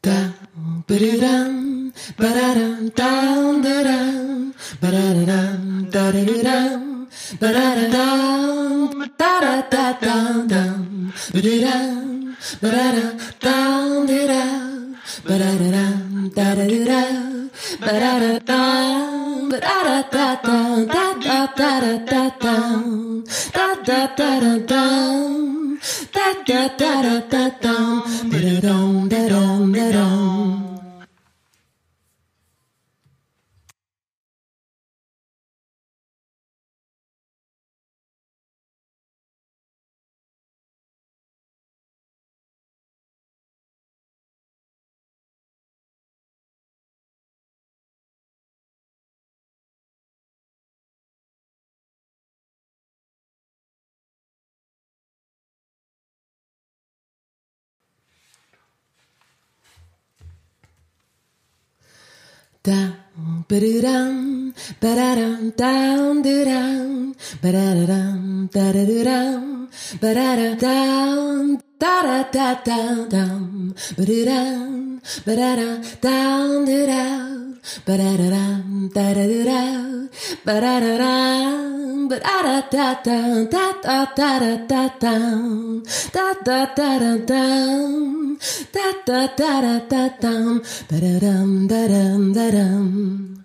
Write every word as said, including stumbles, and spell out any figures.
Da ba-da-dum, ba-da-dum, dum, da-dum, ba-da-da-dum, da-da-da-dum, ba-da-da-dum, da-da-da-dum, dum, ba-da-dum, ba-da-da-dum, da-dum, ba-da-da-dum, da-da-da-dum, ba-da-da-dum, ba-da-da-da-dum, da-da-da-da-da-dum, da-da-da-da-dum. Da da da da da dum, da dum da dum da dum. Da ba-da-dum, ba-da-dum, dum, da-dum, ba-da-da-dum, da-da-da-dum, ba-da-da-dum, da-da-da-da-dum, ba-da-dum, ba-da-da-dum, da-dum, ba-da-da-dum, da-da-da-dum, ba-da-da-dum, ba-da-da-da-dum, da-da-da-da-da-dum, da-da-da-da-dum, da-da-da-da-da-dum, ba-da-dum, da-dum, da-dum.